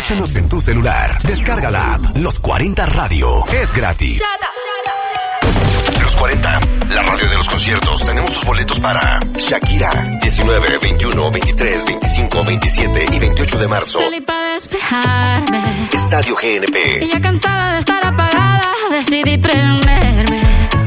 Escúchanos en tu celular. Descarga la app Los 40 Radio. Es gratis. Los 40, la radio de los conciertos. Tenemos tus boletos para Shakira, 19, 21, 23, 25, 27 y 28 de marzo. Salí para despejarme. Estadio GNP. Y ya cansada de estar apagada, decidí prenderme.